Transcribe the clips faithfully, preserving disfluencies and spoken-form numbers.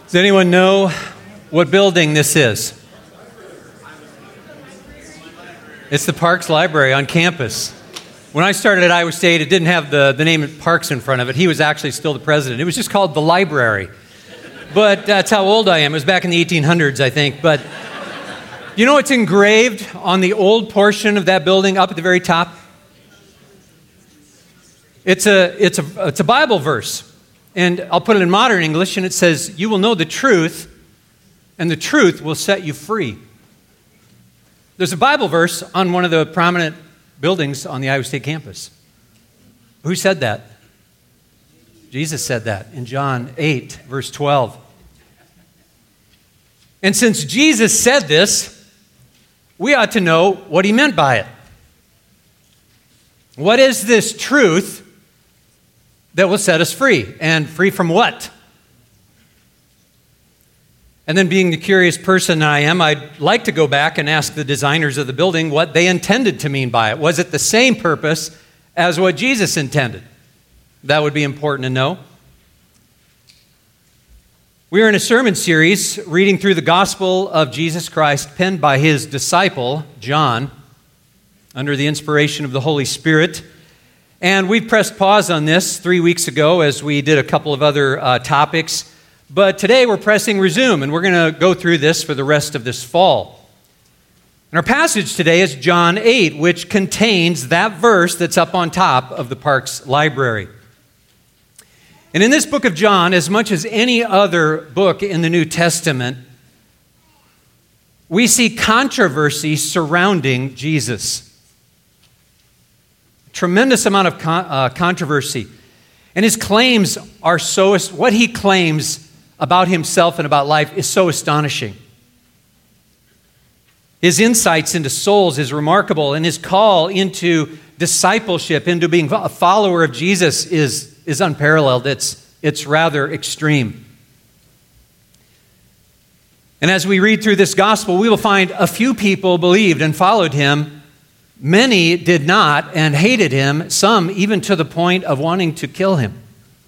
Does anyone know what building this is? It's the Parks Library on campus. When I started at Iowa State, it didn't have the, the name Parks in front of it. He was actually still the president. It was just called the library. But that's how old I am. It was back in the eighteen hundreds, I think. But you know what's engraved on the old portion of that building up at the very top? It's a, it's a, it's a Bible verse. And I'll put it in modern English, and it says, "You will know the truth, and the truth will set you free." There's a Bible verse on one of the prominent buildings on the Iowa State campus. Who said that? Jesus said that in John eight, verse twelve. And since Jesus said this, we ought to know what he meant by it. What is this truth that will set us free? And free from what? And then, being the curious person I am, I'd like to go back and ask the designers of the building what they intended to mean by it. Was it the same purpose as what Jesus intended? That would be important to know. We are in a sermon series reading through the Gospel of Jesus Christ, penned by his disciple, John, under the inspiration of the Holy Spirit. And we pressed pause on this three weeks ago as we did a couple of other uh, topics. But today we're pressing resume, and we're going to go through this for the rest of this fall. And our passage today is John eight, which contains that verse that's up on top of the Parks Library. And in this book of John, as much as any other book in the New Testament, we see controversy surrounding Jesus. Tremendous amount of con- uh, controversy. And his claims are so, what he claims about himself and about life is so astonishing. His insights into souls is remarkable, and his call into discipleship, into being a follower of Jesus is, is unparalleled. It's, it's rather extreme. And as we read through this gospel, we will find a few people believed and followed him. Many did not and hated him, some even to the point of wanting to kill him.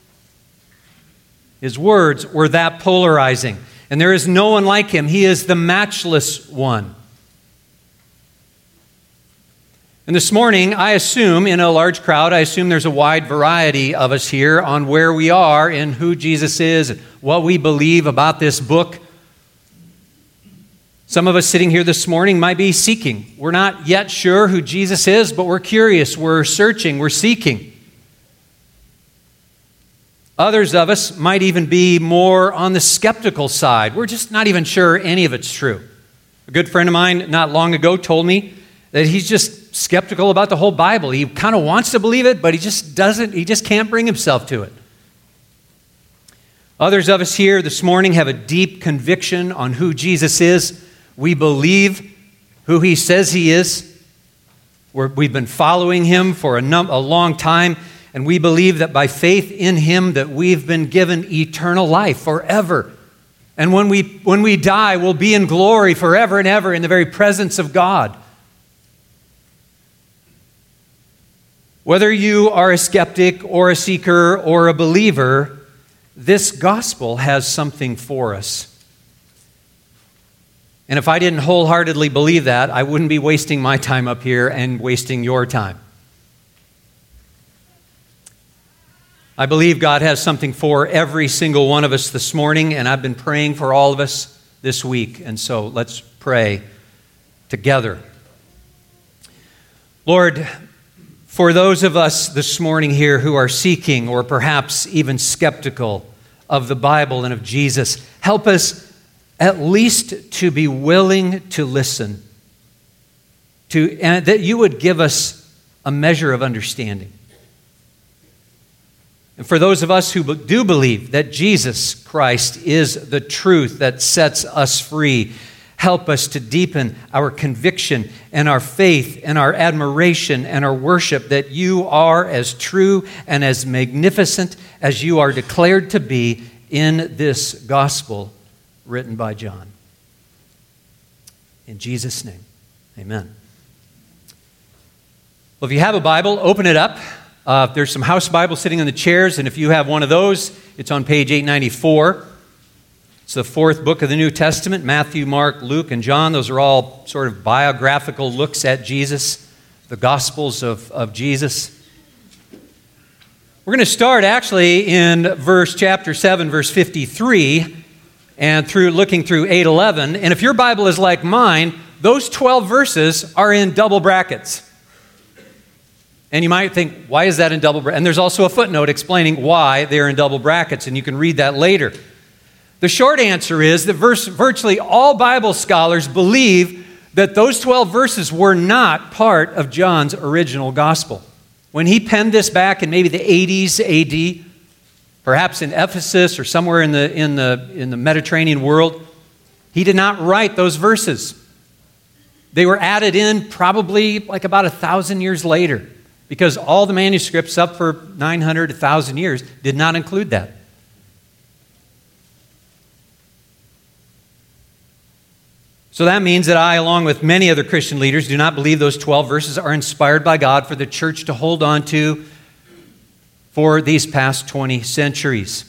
His words were that polarizing, and there is no one like him. He is the matchless one. And this morning, I assume, in a large crowd, I assume there's a wide variety of us here on where we are and who Jesus is, and what we believe about this book. Some of us sitting here this morning might be seeking. We're not yet sure who Jesus is, but we're curious, we're searching, we're seeking. Others of us might even be more on the skeptical side. We're just not even sure any of it's true. A good friend of mine not long ago told me that he's just skeptical about the whole Bible. He kind of wants to believe it, but he just doesn't, he just can't bring himself to it. Others of us here this morning have a deep conviction on who Jesus is. We believe who he says he is. We're, we've been following him for a, num- a long time, and we believe that by faith in him that we've been given eternal life forever. And when we, when we die, we'll be in glory forever and ever in the very presence of God. Whether you are a skeptic or a seeker or a believer, this gospel has something for us. And if I didn't wholeheartedly believe that, I wouldn't be wasting my time up here and wasting your time. I believe God has something for every single one of us this morning, and I've been praying for all of us this week. And so let's pray together. Lord, for those of us this morning here who are seeking or perhaps even skeptical of the Bible and of Jesus, help us at least to be willing to listen, to, and that you would give us a measure of understanding. And for those of us who do believe that Jesus Christ is the truth that sets us free, help us to deepen our conviction and our faith and our admiration and our worship that you are as true and as magnificent as you are declared to be in this gospel written by John. In Jesus' name, amen. Well, if you have a Bible, open it up. Uh, there's some house Bibles sitting on the chairs, and if you have one of those, it's on page eight ninety-four. It's the fourth book of the New Testament. Matthew, Mark, Luke, and John. Those are all sort of biographical looks at Jesus, the Gospels of, of Jesus. We're going to start actually in verse chapter seven, verse fifty-three, and through looking through eight eleven. And if your Bible is like mine, those twelve verses are in double brackets. And you might think, why is that in double brackets? And there's also a footnote explaining why they're in double brackets, and you can read that later. The short answer is that verse, virtually all Bible scholars believe that those twelve verses were not part of John's original gospel. When he penned this back in maybe the eighties A D, perhaps in Ephesus or somewhere in the, in the, in the Mediterranean world, he did not write those verses. They were added in probably like about a thousand years later, because all the manuscripts up for nine hundred, one thousand years did not include that. So that means that I, along with many other Christian leaders, do not believe those twelve verses are inspired by God for the church to hold on to for these past twenty centuries.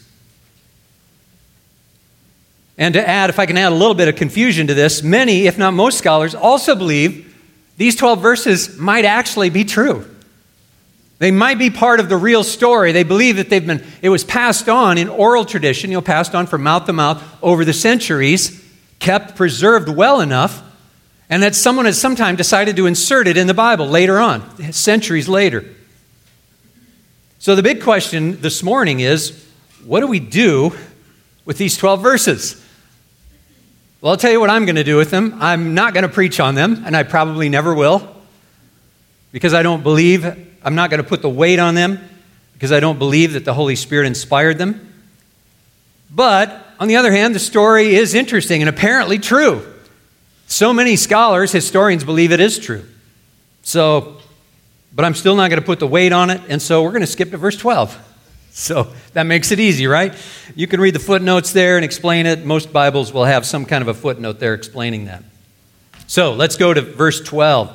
And to add, if I can add a little bit of confusion to this, many, if not most scholars, also believe these twelve verses might actually be true. They might be part of the real story. They believe that they've been, it was passed on in oral tradition, you know, passed on from mouth to mouth over the centuries, kept preserved well enough, and that someone has sometime decided to insert it in the Bible later on, centuries later. So the big question this morning is, what do we do with these twelve verses? Well, I'll tell you what I'm going to do with them. I'm not going to preach on them, and I probably never will, because I don't believe, I'm not going to put the weight on them, because I don't believe that the Holy Spirit inspired them. But on the other hand, the story is interesting and apparently true. So many scholars, historians believe it is true. So, but I'm still not going to put the weight on it, and so we're going to skip to verse twelve. So that makes it easy, right? You can read the footnotes there and explain it. Most Bibles will have some kind of a footnote there explaining that. So let's go to verse twelve.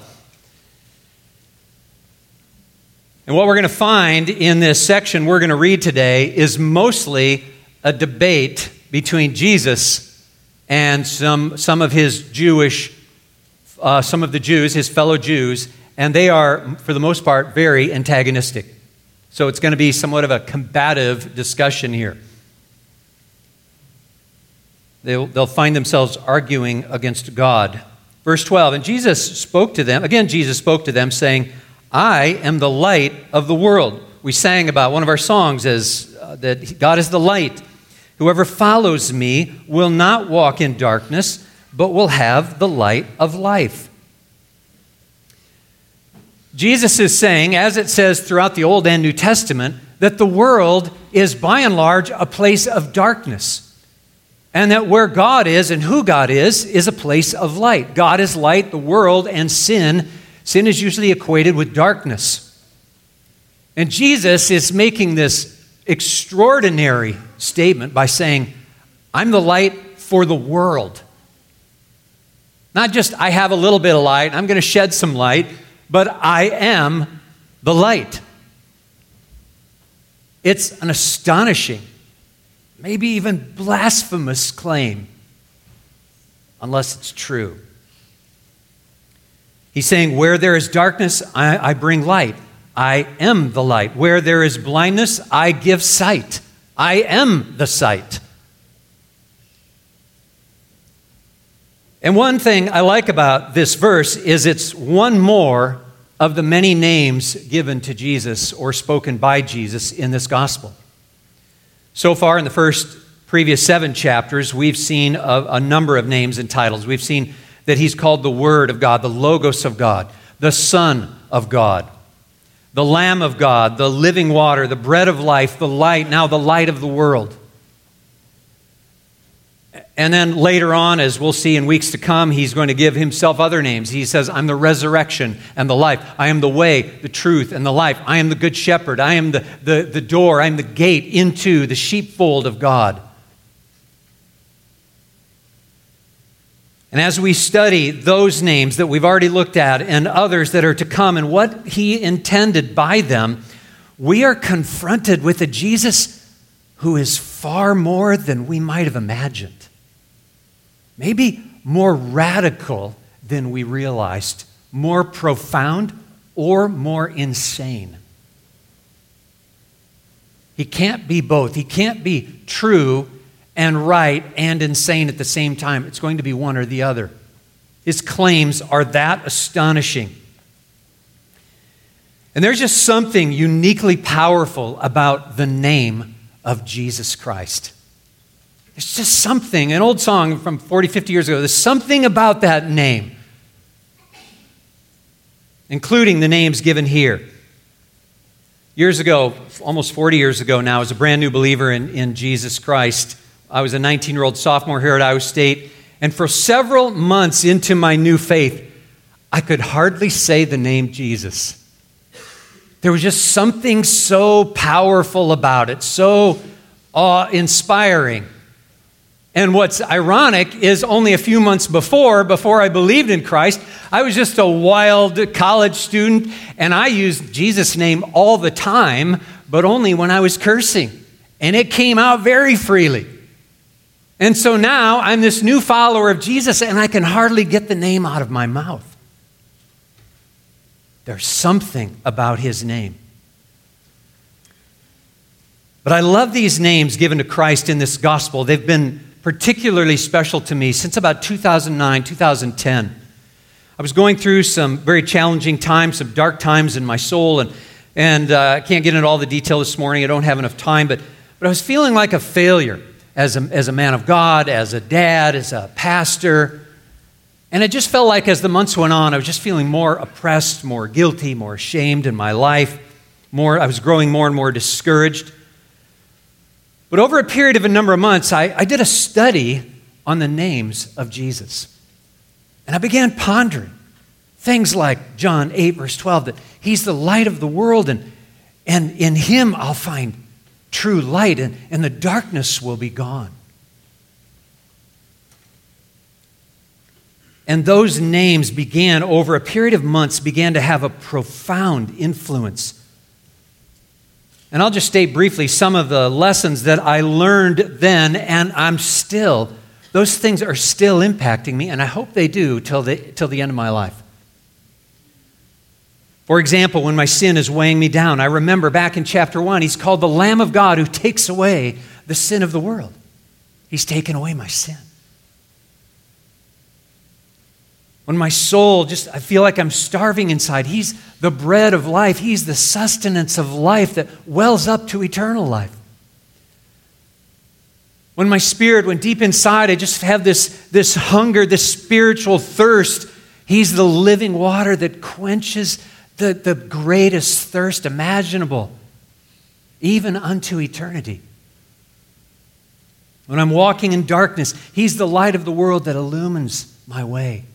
And what we're going to find in this section we're going to read today is mostly a debate between Jesus and some, some of his Jewish, uh, some of the Jews, his fellow Jews, and they are, for the most part, very antagonistic. So it's going to be somewhat of a combative discussion here. They'll, they'll find themselves arguing against God. Verse twelve, and Jesus spoke to them, again Jesus spoke to them, saying, I am the light of the world. We sang about one of our songs as uh, that God is the light. Whoever follows me will not walk in darkness, but will have the light of life. Jesus is saying, as it says throughout the Old and New Testament, that the world is by and large a place of darkness. And that where God is and who God is, is a place of light. God is light, the world, and sin. Sin is usually equated with darkness. And Jesus is making this extraordinary statement by saying, I'm the light for the world. Not just I have a little bit of light, I'm going to shed some light, but I am the light. It's an astonishing, maybe even blasphemous claim, unless it's true. He's saying, where there is darkness, I, I bring light. I am the light. Where there is blindness, I give sight. I am the sight. And one thing I like about this verse is it's one more of the many names given to Jesus or spoken by Jesus in this gospel. So far in the first previous seven chapters, we've seen a, a number of names and titles. We've seen that he's called the Word of God, the Logos of God, the Son of God, the Lamb of God, the living water, the bread of life, the light, now the light of the world. And then later on, as we'll see in weeks to come, he's going to give himself other names. He says, I'm the resurrection and the life. I am the way, the truth, and the life. I am the good shepherd. I am the, the, the door. I am the gate into the sheepfold of God. And as we study those names that we've already looked at and others that are to come and what he intended by them, we are confronted with a Jesus who is far more than we might have imagined. maybe more radical than we realized, more profound, or more insane. He can't be both. He can't be true and right and insane at the same time. It's going to be one or the other. His claims are that astonishing. And there's just something uniquely powerful about the name of Jesus Christ. There's just something, an old song from forty, fifty years ago, there's something about that name, including the names given here. Years ago, almost forty years ago now, as a brand new believer in, in Jesus Christ, I was a nineteen-year-old sophomore here at Iowa State, and for several months into my new faith, I could hardly say the name Jesus. There was just something so powerful about it, so awe-inspiring. And what's ironic is only a few months before, before I believed in Christ, I was just a wild college student, and I used Jesus' name all the time, but only when I was cursing. And it came out very freely. And so now I'm this new follower of Jesus, and I can hardly get the name out of my mouth. There's something about his name. But I love these names given to Christ in this gospel. They've been particularly special to me since about two thousand nine, two thousand ten. I was going through some very challenging times, some dark times in my soul, and, and uh, I can't get into all the detail this morning. I don't have enough time, but, but I was feeling like a failure as a, as a man of God, as a dad, as a pastor. And it just felt like as the months went on, I was just feeling more oppressed, more guilty, more ashamed in my life. More, I was growing more and more discouraged. But over a period of a number of months, I, I did a study on the names of Jesus. And I began pondering things like John eight, verse twelve, that he's the light of the world, and, and in him I'll find true light, and, and the darkness will be gone. And those names began, over a period of months, began to have a profound influence. And I'll just state briefly some of the lessons that I learned then, and I'm still, those things are still impacting me, and I hope they do till the, till the end of my life. For example, when my sin is weighing me down, I remember back in chapter one, he's called the Lamb of God who takes away the sin of the world. He's taken away my sin. When my soul just, I feel like I'm starving inside, he's the bread of life. He's the sustenance of life that wells up to eternal life. When my spirit, when deep inside, I just have this, this hunger, this spiritual thirst, he's the living water that quenches the, the greatest thirst imaginable, even unto eternity. When I'm walking in darkness, he's the light of the world that illumines my way.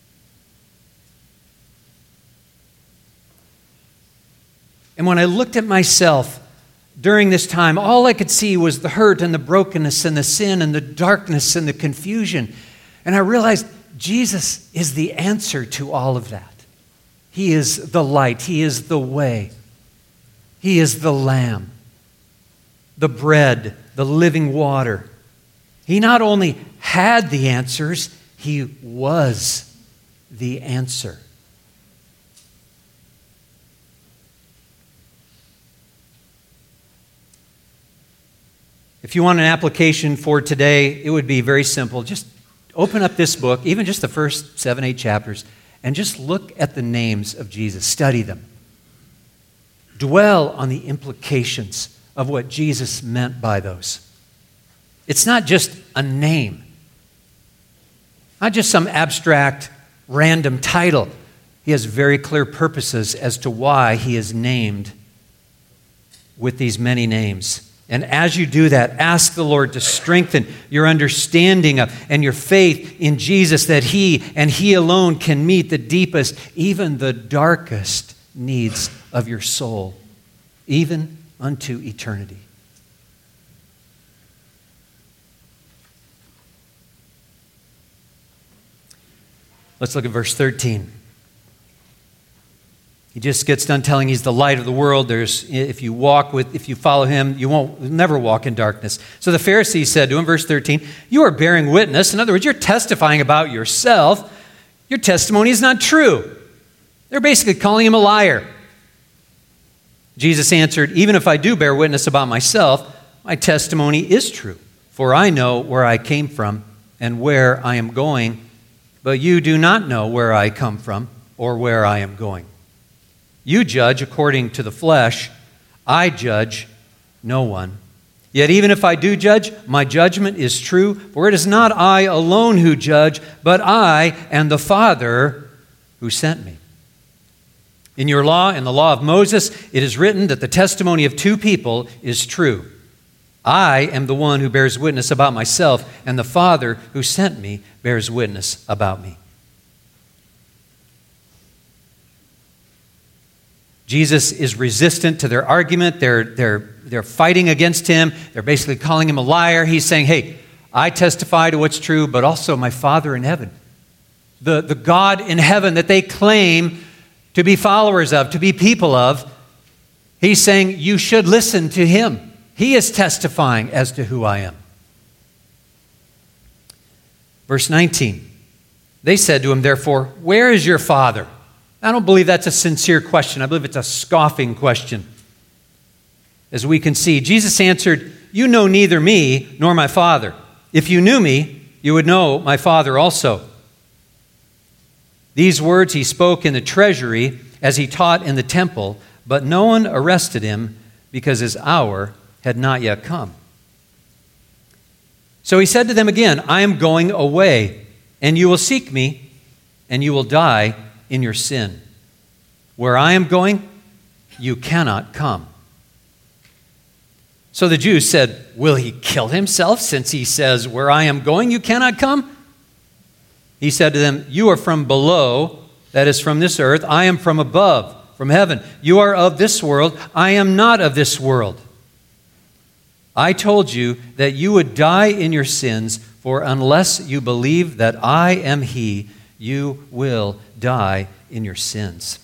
And when I looked at myself during this time, all I could see was the hurt and the brokenness and the sin and the darkness and the confusion. And I realized Jesus is the answer to all of that. He is the light. He is the way. He is the Lamb, the bread, the living water. He not only had the answers, he was the answer. If you want an application for today, it would be very simple. Just open up this book, even just the first seven, eight chapters, and just look at the names of Jesus. Study them. Dwell on the implications of what Jesus meant by those. It's not just a name, not just some abstract, random title. He has very clear purposes as to why he is named with these many names. And as you do that, ask the Lord to strengthen your understanding of and your faith in Jesus, that he and he alone can meet the deepest, even the darkest needs of your soul, even unto eternity. Let's look at verse thirteen. He just gets done telling he's the light of the world. There's, if you walk with, if you follow him, you won't you'll never walk in darkness. So the Pharisees said to him, verse thirteen, you are bearing witness. In other words, you're testifying about yourself. Your testimony is not true. They're basically calling him a liar. Jesus answered, even if I do bear witness about myself, my testimony is true. For I know where I came from and where I am going, but you do not know where I come from or where I am going. You judge according to the flesh. I judge no one. Yet even if I do judge, my judgment is true, for it is not I alone who judge, but I and the Father who sent me. In your law, in the law of Moses, it is written that the testimony of two people is true. I am the one who bears witness about myself, and the Father who sent me bears witness about me. Jesus is resistant to their argument. They're, they're, they're fighting against him. They're basically calling him a liar. He's saying, hey, I testify to what's true, but also my Father in heaven. The, the God in heaven that they claim to be followers of, to be people of, he's saying you should listen to him. He is testifying as to who I am. Verse nineteen, they said to him, therefore, where is your Father? I don't believe that's a sincere question. I believe it's a scoffing question. As we can see, Jesus answered, you know neither me nor my Father. If you knew me, you would know my Father also. These words he spoke in the treasury as he taught in the temple, but no one arrested him because his hour had not yet come. So he said to them again, I am going away, and you will seek me, and you will die in your sin. Where I am going, you cannot come. So the Jews said, will he kill himself since he says, where I am going, you cannot come? He said to them, you are from below, that is from this earth. I am from above, from heaven. You are of this world. I am not of this world. I told you that you would die in your sins, for unless you believe that I am he, you will die in your sins.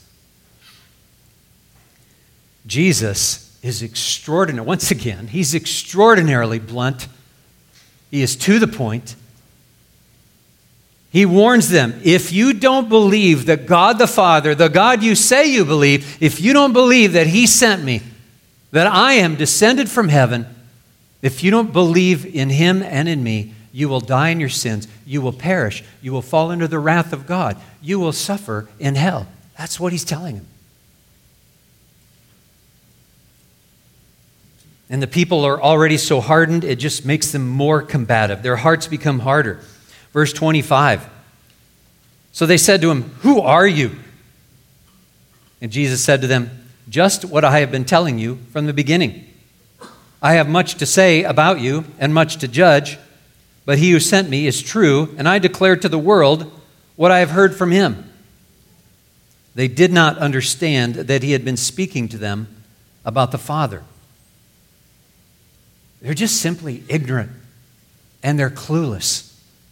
Jesus is extraordinary. Once again, he's extraordinarily blunt. He is to the point. He warns them, if you don't believe that God the Father, the God you say you believe, if you don't believe that he sent me, that I am descended from heaven, if you don't believe in him and in me, you will die in your sins. You will perish. You will fall under the wrath of God. You will suffer in hell. That's what he's telling them. And the people are already so hardened, it just makes them more combative. Their hearts become harder. Verse twenty-five. So they said to him, who are you? And Jesus said to them, just what I have been telling you from the beginning. I have much to say about you and much to judge, but he who sent me is true, and I declare to the world what I have heard from him. They did not understand that he had been speaking to them about the Father. They're just simply ignorant, and they're clueless.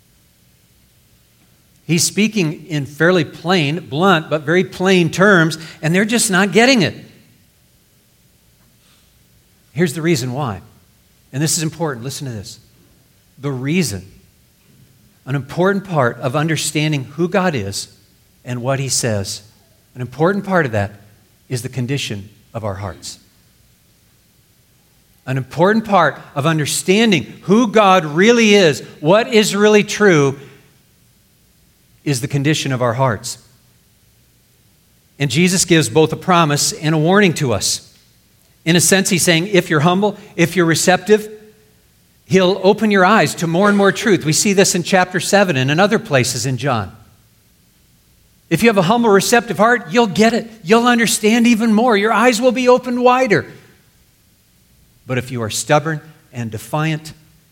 He's speaking in fairly plain, blunt, but very plain terms, and they're just not getting it. Here's the reason why. And this is important. Listen to this. The reason, an important part of understanding who God is and what he says, an important part of that is the condition of our hearts. An important part of understanding who God really is, what is really true, is the condition of our hearts. And Jesus gives both a promise and a warning to us. In a sense, he's saying, if you're humble, if you're receptive, he'll open your eyes to more and more truth. We see this in chapter seven and in other places in John. If you have a humble, receptive heart, you'll get it. You'll understand even more. Your eyes will be opened wider. But if you are stubborn and defiant,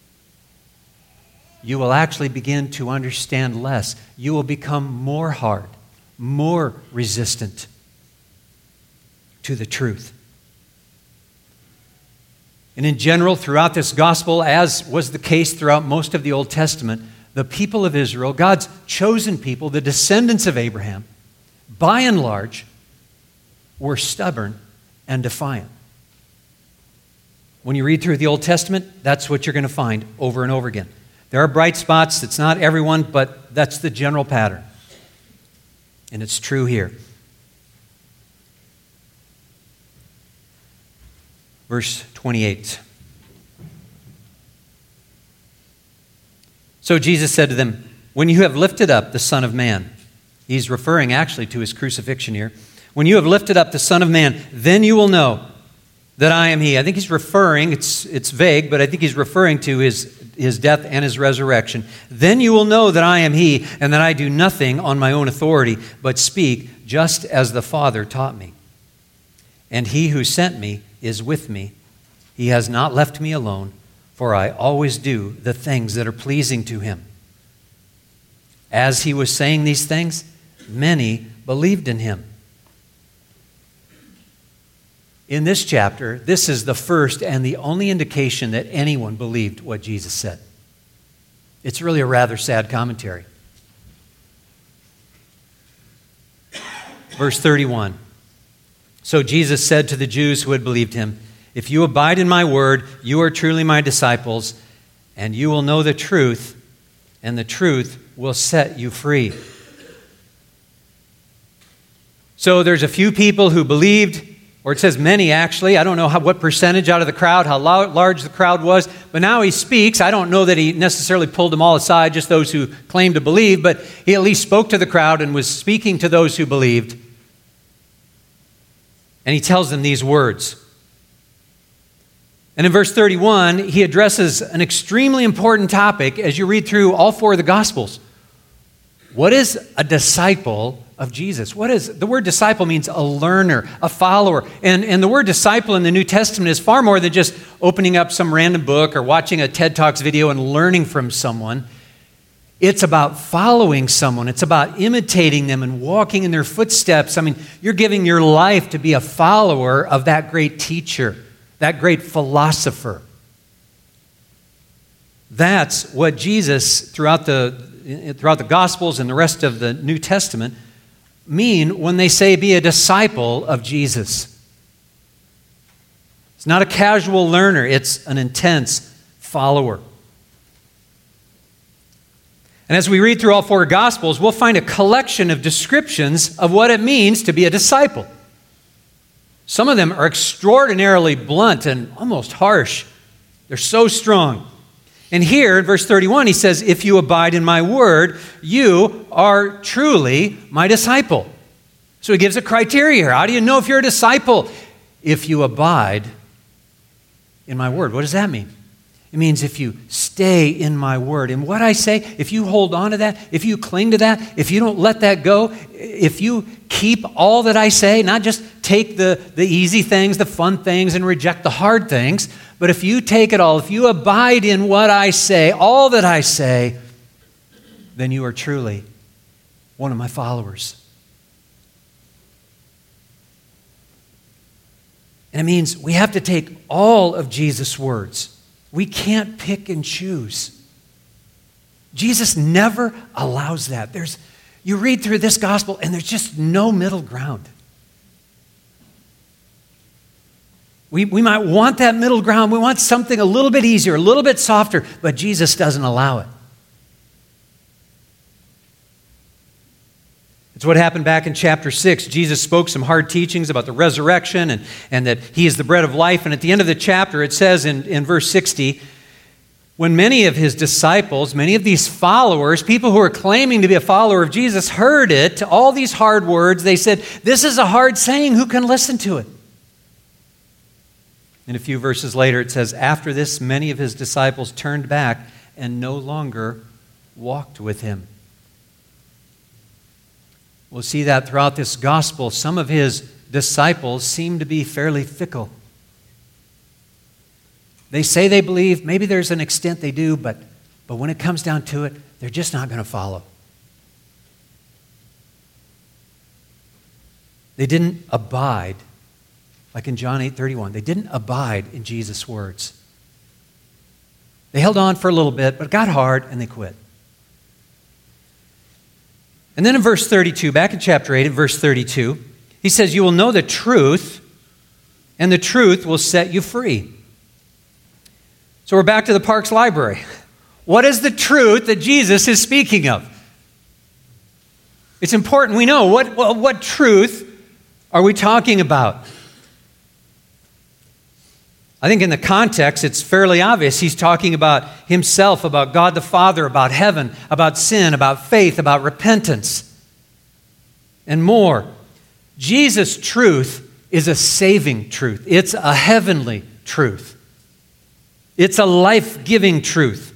you will actually begin to understand less. You will become more hard, more resistant to the truth. And in general, throughout this gospel, as was the case throughout most of the Old Testament, the people of Israel, God's chosen people, the descendants of Abraham, by and large, were stubborn and defiant. When you read through the Old Testament, that's what you're going to find over and over again. There are bright spots. It's not everyone, but that's the general pattern. And it's true here. Verse twenty-eight. So Jesus said to them, when you have lifted up the Son of Man, he's referring actually to his crucifixion here. When you have lifted up the Son of Man, then you will know that I am he. I think he's referring, it's, it's vague, but I think he's referring to his, his death and his resurrection. Then you will know that I am he, and that I do nothing on my own authority, but speak just as the Father taught me. And he who sent me is with me. He has not left me alone, for I always do the things that are pleasing to him. As he was saying these things, many believed in him. In this chapter, this is the first and the only indication that anyone believed what Jesus said. It's really a rather sad commentary. Verse thirty-one. So Jesus said to the Jews who had believed him, if you abide in my word, you are truly my disciples, and you will know the truth, and the truth will set you free. So there's a few people who believed, or it says many actually. I don't know how, what percentage out of the crowd, how large the crowd was, but now he speaks. I don't know that he necessarily pulled them all aside, just those who claimed to believe, but he at least spoke to the crowd and was speaking to those who believed. And he tells them these words. And in verse thirty-one, he addresses an extremely important topic as you read through all four of the Gospels. What is a disciple of Jesus? What is the word disciple? Means a learner, a follower. And, and the word disciple in the New Testament is far more than just opening up some random book or watching a TED Talks video and learning from someone. It's about following someone. It's about imitating them and walking in their footsteps. I mean, you're giving your life to be a follower of that great teacher, that great philosopher. That's what Jesus, throughout the, throughout the Gospels and the rest of the New Testament, mean when they say be a disciple of Jesus. It's not a casual learner. It's an intense follower. And as we read through all four Gospels, we'll find a collection of descriptions of what it means to be a disciple. Some of them are extraordinarily blunt and almost harsh. They're so strong. And here in verse thirty-one, he says, if you abide in my word, you are truly my disciple. So he gives a criteria here. How do you know if you're a disciple? If you abide in my word. What does that mean? It means if you stay in my word. And what I say, if you hold on to that, if you cling to that, if you don't let that go, if you keep all that I say, not just take the, the easy things, the fun things, and reject the hard things, but if you take it all, if you abide in what I say, all that I say, then you are truly one of my followers. And it means we have to take all of Jesus' words. We can't pick and choose. Jesus never allows that. There's, you read through this gospel and there's just no middle ground. We, we might want that middle ground. We want something a little bit easier, a little bit softer, but Jesus doesn't allow it. It's what happened back in chapter six. Jesus spoke some hard teachings about the resurrection and, and that he is the bread of life. And at the end of the chapter, it says in, in verse sixty, when many of his disciples, many of these followers, people who are claiming to be a follower of Jesus, heard it, all these hard words, they said, this is a hard saying, who can listen to it? And a few verses later, it says, after this, many of his disciples turned back and no longer walked with him. We'll see that throughout this gospel. Some of his disciples seem to be fairly fickle. They say they believe, maybe there's an extent they do, but, but when it comes down to it, they're just not going to follow. They didn't abide, like in John eight thirty-one. They didn't abide in Jesus' words. They held on for a little bit, but it got hard, and they quit. And then in verse thirty-two, back in chapter eight, in verse thirty-two, He says, you will know the truth, and the truth will set you free. So we're back to the Parks Library. What is the truth that Jesus is speaking of? It's important we know what, what, what truth are we talking about? I think in the context, it's fairly obvious. He's talking about himself, about God the Father, about heaven, about sin, about faith, about repentance, and more. Jesus' truth is a saving truth. It's a heavenly truth. It's a life-giving truth.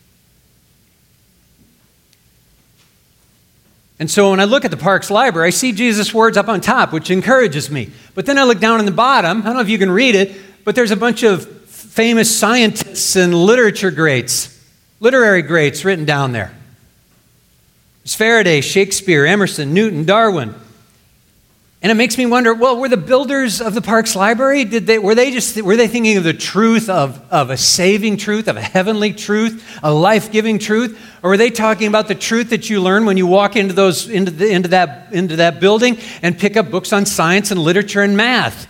And so when I look at the Parks Library, I see Jesus' words up on top, which encourages me. But then I look down in the bottom. I don't know if you can read it, but there's a bunch of famous scientists and literature greats, literary greats written down there. There's Faraday, Shakespeare, Emerson, Newton, Darwin. And it makes me wonder, well, were the builders of the Parks Library, did they, were they just were they thinking of the truth of, of a saving truth, of a heavenly truth, a life-giving truth? Or were they talking about the truth that you learn when you walk into those into, the, into, that, into that building and pick up books on science and literature and math?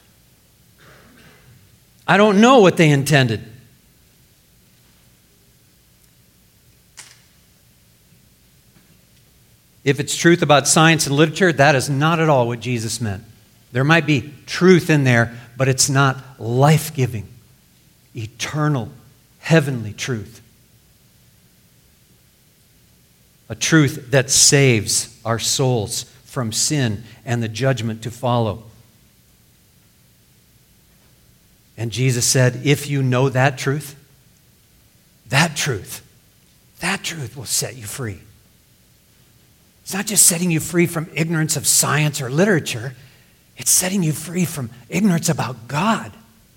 I don't know what they intended. If it's truth about science and literature, that is not at all what Jesus meant. There might be truth in there, but it's not life-giving, eternal, heavenly truth. A truth that saves our souls from sin and the judgment to follow. And Jesus said, if you know that truth, that truth, that truth will set you free. It's not just setting you free from ignorance of science or literature. It's setting you free from ignorance about God.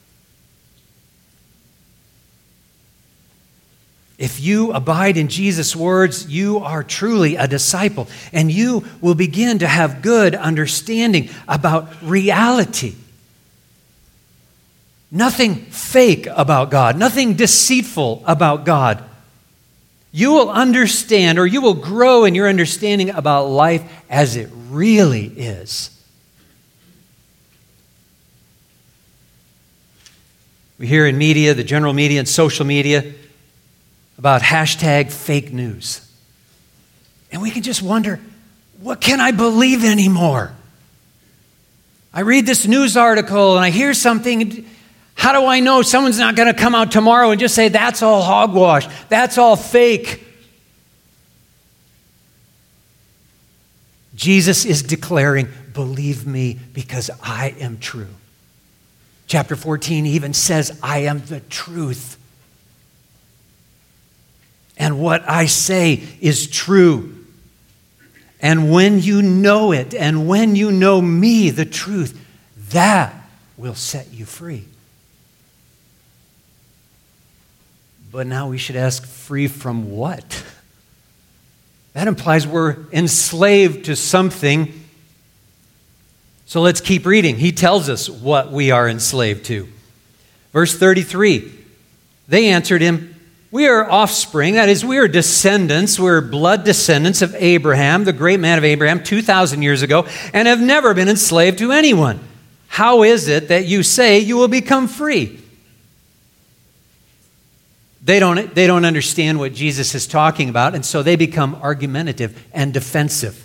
If you abide in Jesus' words, you are truly a disciple, and you will begin to have good understanding about reality. Nothing fake about God, nothing deceitful about God. You will understand, or you will grow in your understanding about life as it really is. We hear in media, the general media and social media, about hashtag fake news. And we can just wonder, what can I believe anymore? I read this news article and I hear something. How do I know someone's not going to come out tomorrow and just say, that's all hogwash, that's all fake? Jesus is declaring, believe me because I am true. Chapter fourteen even says, I am the truth. And what I say is true. And when you know it, and when you know me, the truth, that will set you free. But now we should ask, free from what? That implies we're enslaved to something. So let's keep reading. He tells us what we are enslaved to. Verse thirty-three, they answered him, we are offspring, that is, we are descendants, we're blood descendants of Abraham, the great man of Abraham, two thousand years ago, and have never been enslaved to anyone. How is it that you say you will become free? They don't, they don't understand what Jesus is talking about, and so they become argumentative and defensive.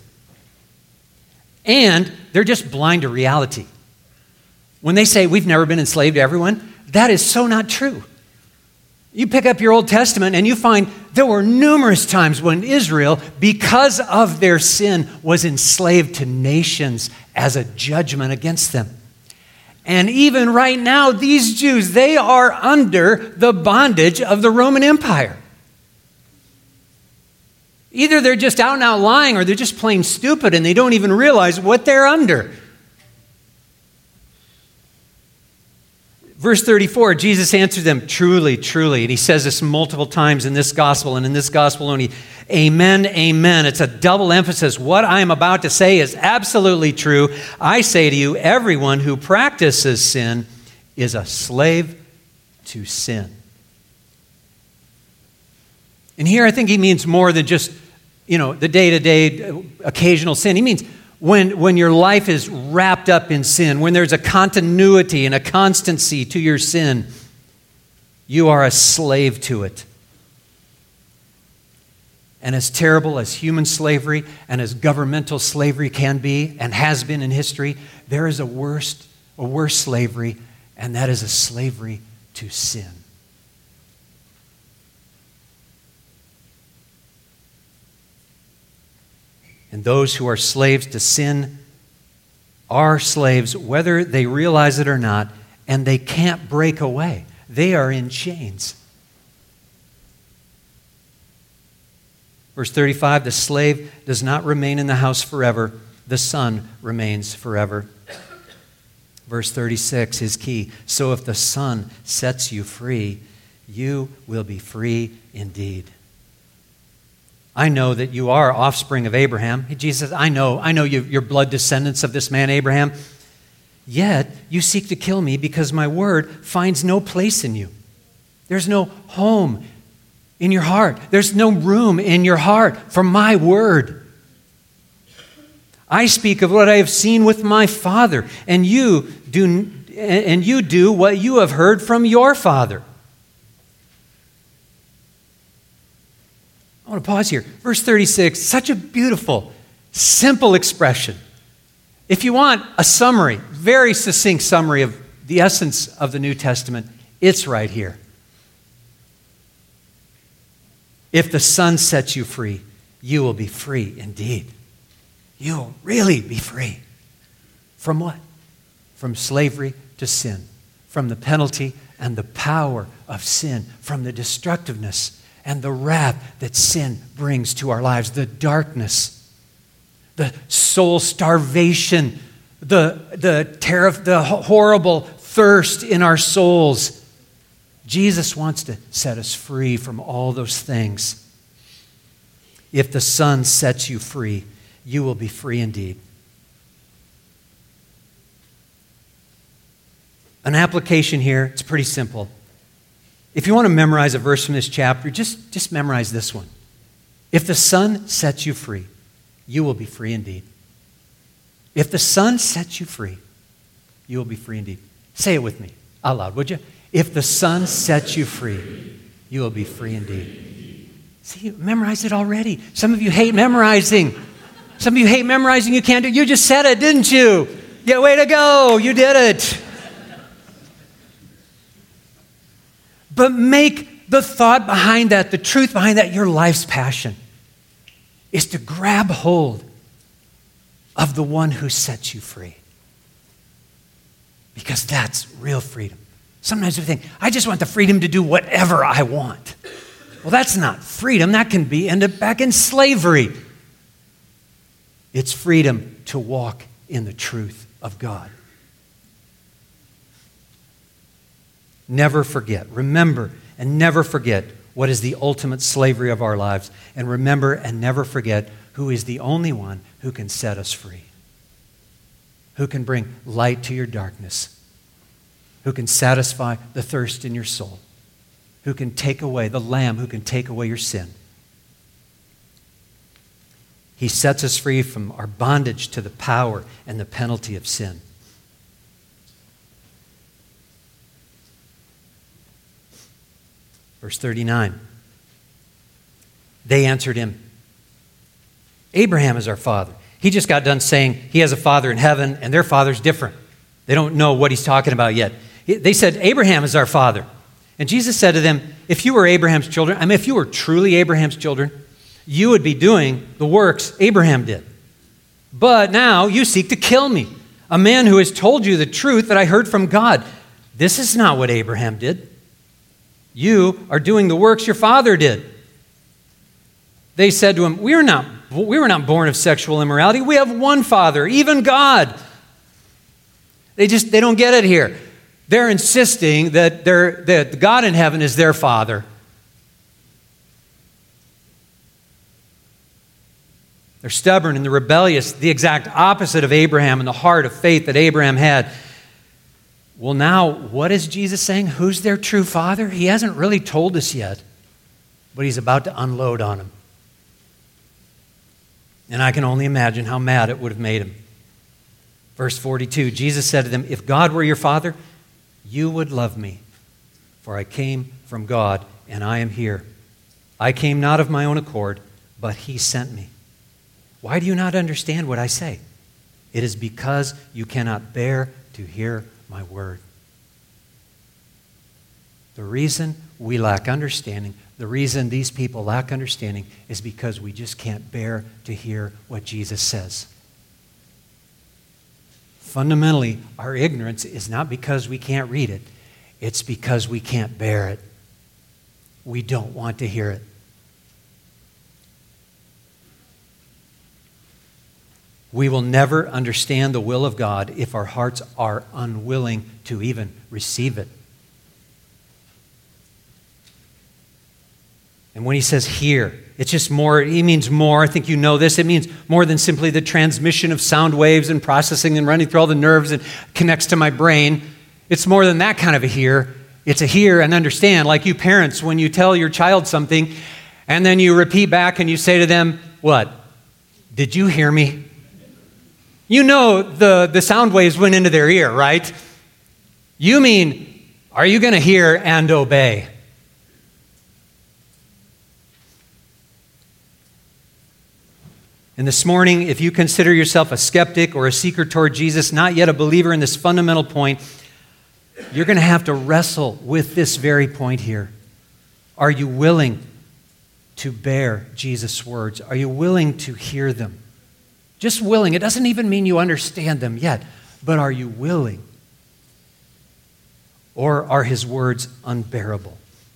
And they're just blind to reality. When they say, we've never been enslaved to everyone, that is so not true. You pick up your Old Testament and you find there were numerous times when Israel, because of their sin, was enslaved to nations as a judgment against them. And even right now, these Jews, they are under the bondage of the Roman Empire. Either they're just out and out lying or they're just plain stupid and they don't even realize what they're under. Verse thirty-four, Jesus answered them, truly, truly. And he says this multiple times in this gospel and in this gospel only. Amen, amen. It's a double emphasis. What I am about to say is absolutely true. I say to you, everyone who practices sin is a slave to sin. And here I think he means more than just, you know, the day-to-day occasional sin. He means when, when your life is wrapped up in sin, when there's a continuity and a constancy to your sin, you are a slave to it. And as terrible as human slavery and as governmental slavery can be and has been in history, there is a worse, a worse slavery, and that is a slavery to sin. And those who are slaves to sin are slaves whether they realize it or not, and they can't break away. They are in chains. Verse thirty-five, the slave does not remain in the house forever. The son remains forever. Verse thirty-six, his key. So if the son sets you free, you will be free indeed. I know that you are offspring of Abraham. Jesus says, I know, I know you, you're blood descendants of this man Abraham. Yet you seek to kill me because my word finds no place in you. There's no home in your heart. There's no room in your heart for my word. I speak of what I have seen with my father, and you do, and you do what you have heard from your father. I want to pause here. Verse thirty-six, such a beautiful, simple expression. If you want a summary, very succinct summary of the essence of the New Testament, it's right here. If the Son sets you free, you will be free indeed. You will really be free. From what? From slavery to sin. From the penalty and the power of sin. From the destructiveness and the wrath that sin brings to our lives. The darkness, the soul starvation, the, the, terror, the horrible thirst in our souls. Jesus wants to set us free from all those things. If the Son sets you free, you will be free indeed. An application here, it's pretty simple. If you want to memorize a verse from this chapter, just, just memorize this one. If the Son sets you free, you will be free indeed. If the Son sets you free, you will be free indeed. Say it with me out loud, would you? If the Son sets you free, you will be free indeed. See, you memorized it already. Some of you hate memorizing. Some of you hate memorizing. You can't do it. You just said it, didn't you? Yeah, way to go. You did it. But make the thought behind that, the truth behind that, your life's passion is to grab hold of the one who sets you free. Because that's real freedom. Sometimes we think, I just want the freedom to do whatever I want. Well, that's not freedom. That can be end up back in slavery. It's freedom to walk in the truth of God. Never forget. Remember and never forget what is the ultimate slavery of our lives. And remember and never forget who is the only one who can set us free. Who can bring light to your darkness. Who can satisfy the thirst in your soul. Who can take away, the Lamb who can take away your sin. He sets us free from our bondage to the power and the penalty of sin. Verse thirty-nine. They answered him, Abraham is our father. He just got done saying he has a father in heaven and their father's different. They don't know what he's talking about yet. They said, Abraham is our father. And Jesus said to them, if you were Abraham's children, I mean, if you were truly Abraham's children, you would be doing the works Abraham did. But now you seek to kill me, a man who has told you the truth that I heard from God. This is not what Abraham did. You are doing the works your father did. They said to him, we are not, we were not born of sexual immorality. We have one Father, even God. They just, they don't get it here. They're insisting that, they're, that God in heaven is their Father. They're stubborn and they're rebellious, the exact opposite of Abraham and the heart of faith that Abraham had. Well, now, what is Jesus saying? Who's their true father? He hasn't really told us yet, but he's about to unload on them. And I can only imagine how mad it would have made him. Verse forty-two, Jesus said to them, if God were your Father, you would love me, for I came from God, and I am here. I came not of my own accord, but He sent me. Why do you not understand what I say? It is because you cannot bear to hear my word. The reason we lack understanding, the reason these people lack understanding is because we just can't bear to hear what Jesus says. Fundamentally, our ignorance is not because we can't read it. It's because we can't bear it. We don't want to hear it. We will never understand the will of God if our hearts are unwilling to even receive it. And when he says hear, it's just more, he means more. I think you know this. It means more than simply the transmission of sound waves and processing and running through all the nerves and connects to my brain. It's more than that kind of a hear. It's a hear and understand. Like you parents, when you tell your child something and then you repeat back and you say to them, what? Did you hear me? You know the, the sound waves went into their ear, right? You mean, are you going to hear and obey? And this morning, if you consider yourself a skeptic or a seeker toward Jesus, not yet a believer in this fundamental point, you're going to have to wrestle with this very point here. Are you willing to bear Jesus' words? Are you willing to hear them? Just willing. It doesn't even mean you understand them yet, but are you willing? Or are his words unbearable?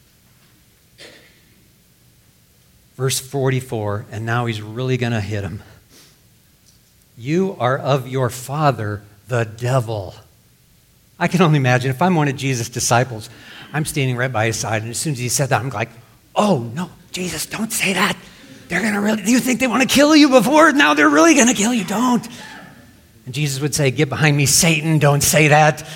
Verse forty-four, and now he's really going to hit him. You are of your father, the devil. I can only imagine if I'm one of Jesus' disciples, I'm standing right by his side, and as soon as he said that, I'm like, oh, no, Jesus, don't say that. They're going to really, do you think they want to kill you before? Now they're really going to kill you. Don't. And Jesus would say, get behind me, Satan. Don't say that.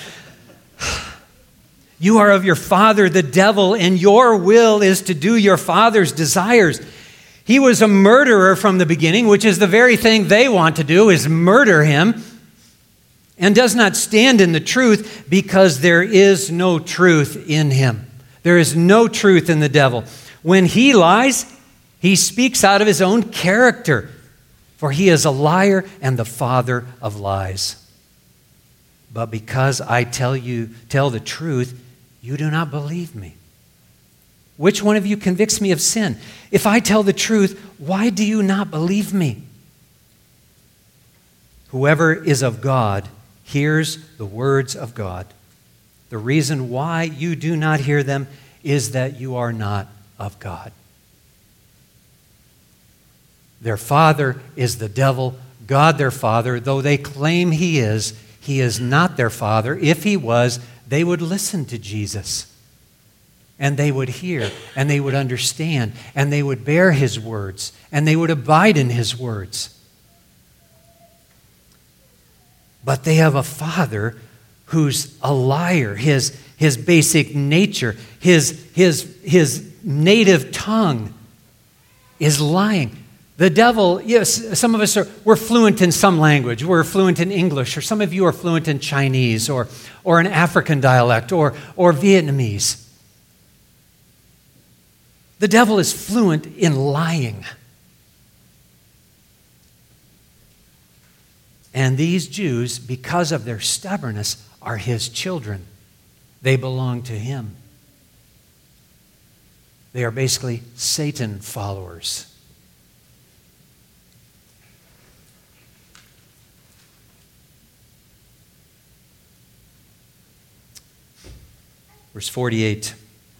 You are of your father, the devil, and your will is to do your father's desires. He was a murderer from the beginning, which is the very thing they want to do, is murder him, and does not stand in the truth because there is no truth in him. There is no truth in the devil. When he lies, he speaks out of his own character, for he is a liar and the father of lies. But because I tell you, tell the truth, you do not believe me. Which one of you convicts me of sin? If I tell the truth, why do you not believe me? Whoever is of God hears the words of God. The reason why you do not hear them is that you are not of God. Their father is the devil, God their father, though they claim he is, he is not their father. If he was, they would listen to Jesus. And they would hear, and they would understand, and they would bear his words, and they would abide in his words. But they have a father who's a liar. His, his basic nature, his, his, his native tongue is lying. The devil, yes, some of us are, we're fluent in some language. We're fluent in English, or some of you are fluent in Chinese, or, or an African dialect, or, or Vietnamese. The devil is fluent in lying. And these Jews, because of their stubbornness, are his children. They belong to him. They are basically Satan followers. Verse forty-eight.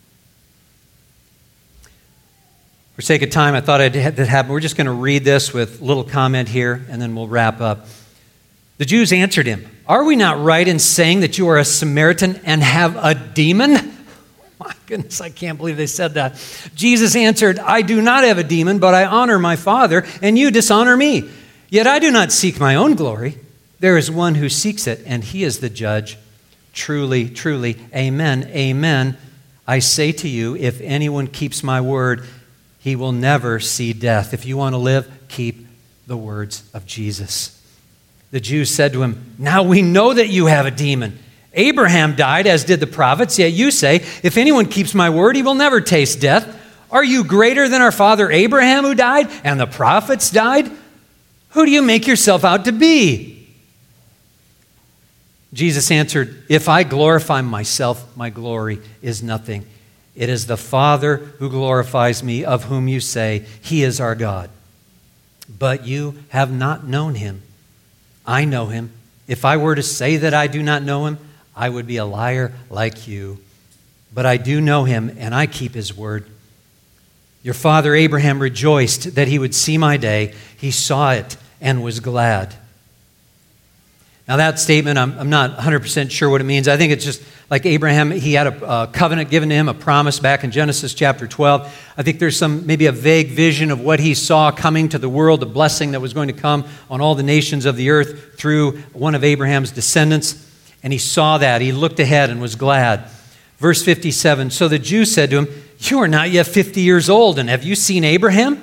For sake of time, I thought I'd have that happen. We're just going to read this with a little comment here, and then we'll wrap up. The Jews answered him, "Are we not right in saying that you are a Samaritan and have a demon?" My goodness, I can't believe they said that. Jesus answered, "I do not have a demon, but I honor my Father, and you dishonor me. Yet I do not seek my own glory. There is one who seeks it, and he is the judge. Truly, truly, amen, amen. I say to you, if anyone keeps my word, he will never see death." If you want to live, keep the words of Jesus. The Jews said to him, "Now we know that you have a demon. Abraham died, as did the prophets, yet you say, 'If anyone keeps my word, he will never taste death.' Are you greater than our father Abraham, who died, and the prophets died? Who do you make yourself out to be?" Jesus answered, "If I glorify myself, my glory is nothing. It is the Father who glorifies me, of whom you say, 'He is our God.' But you have not known him. I know him. If I were to say that I do not know him, I would be a liar like you. But I do know him, and I keep his word. Your father Abraham rejoiced that he would see my day. He saw it and was glad." Now that statement, I'm, I'm not one hundred percent sure what it means. I think it's just like Abraham, he had a, a covenant given to him, a promise back in Genesis chapter twelve. I think there's some, maybe a vague vision of what he saw coming to the world, a blessing that was going to come on all the nations of the earth through one of Abraham's descendants. And he saw that. He looked ahead and was glad. Verse fifty-seven, so the Jews said to him, "You are not yet fifty years old, and have you seen Abraham?"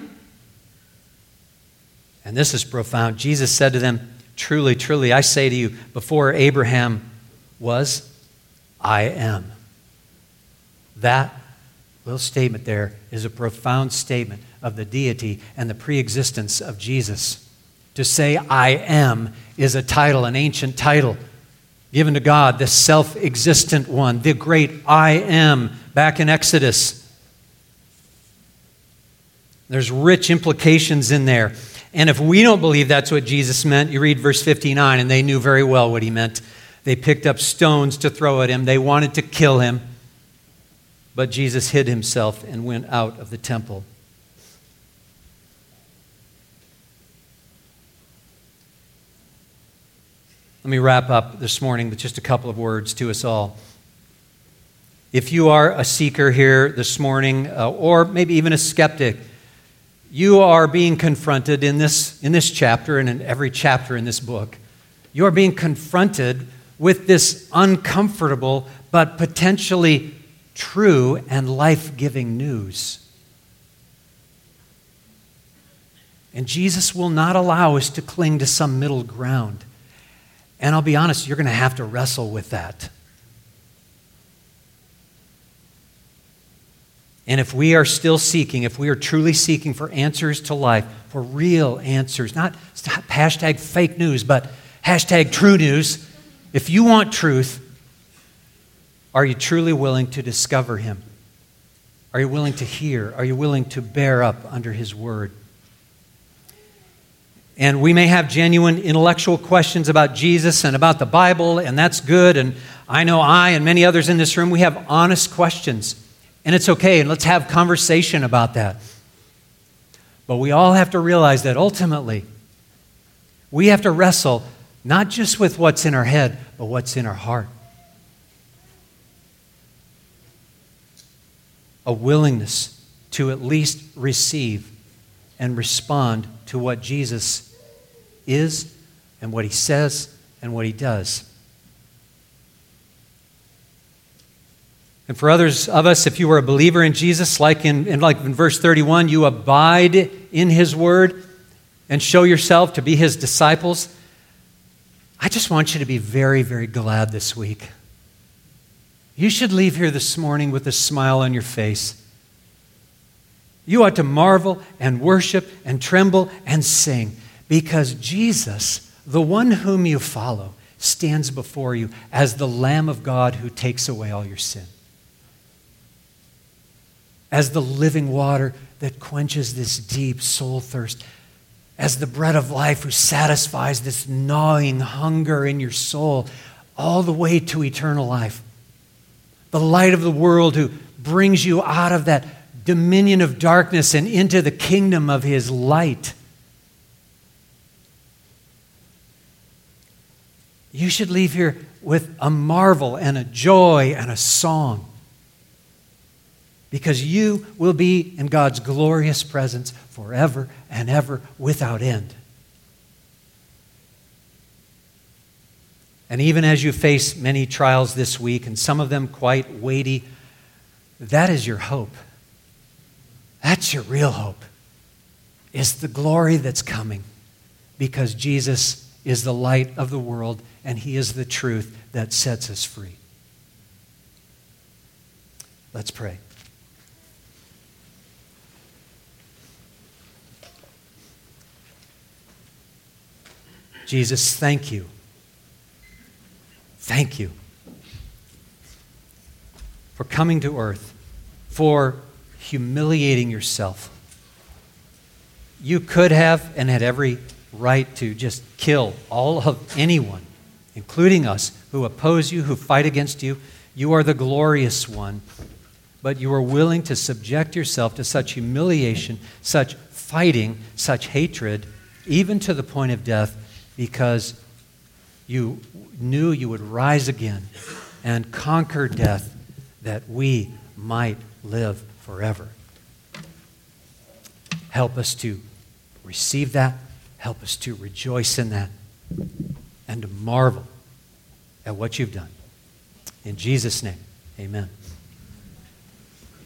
And this is profound. Jesus said to them, "Truly, truly, I say to you, before Abraham was, I am." That little statement there is a profound statement of the deity and the preexistence of Jesus. To say "I am" is a title, an ancient title given to God, the self-existent one, the great I am, back in Exodus. There's rich implications in there. And if we don't believe that's what Jesus meant, you read verse fifty-nine, and they knew very well what he meant. They picked up stones to throw at him. They wanted to kill him. But Jesus hid himself and went out of the temple. Let me wrap up this morning with just a couple of words to us all. If you are a seeker here this morning, uh, or maybe even a skeptic, you are being confronted in this, in this chapter and in every chapter in this book. You are being confronted with this uncomfortable but potentially true and life-giving news. And Jesus will not allow us to cling to some middle ground. And I'll be honest, you're going to have to wrestle with that. And if we are still seeking, if we are truly seeking for answers to life, for real answers, not hashtag fake news, but hashtag true news, if you want truth, are you truly willing to discover him? Are you willing to hear? Are you willing to bear up under his word? And we may have genuine intellectual questions about Jesus and about the Bible, and that's good. And I know I and many others in this room, we have honest questions. And it's okay, and let's have conversation about that. But we all have to realize that ultimately, we have to wrestle not just with what's in our head, but what's in our heart. A willingness to at least receive and respond to what Jesus is and what he says and what he does. And for others of us, if you were a believer in Jesus, like in, in, like in verse thirty-one, you abide in his word and show yourself to be his disciples, I just want you to be very, very glad this week. You should leave here this morning with a smile on your face. You ought to marvel and worship and tremble and sing because Jesus, the one whom you follow, stands before you as the Lamb of God who takes away all your sin. As the living water that quenches this deep soul thirst. As the bread of life who satisfies this gnawing hunger in your soul all the way to eternal life. The light of the world who brings you out of that dominion of darkness and into the kingdom of his light. You should leave here with a marvel and a joy and a song. Because you will be in God's glorious presence forever and ever without end. And even as you face many trials this week, and some of them quite weighty, that is your hope. That's your real hope, is the glory that's coming. because Jesus is the light of the world and he is the truth that sets us free. Let's pray. Jesus, thank you. Thank you for coming to earth, for humiliating yourself. You could have and had every right to just kill all of anyone, including us, who oppose you, who fight against you. You are the glorious one, but you are willing to subject yourself to such humiliation, such fighting, such hatred, even to the point of death, because you knew you would rise again and conquer death that we might live forever. Help us to receive that. Help us to rejoice in that and to marvel at what you've done. In Jesus' name, amen.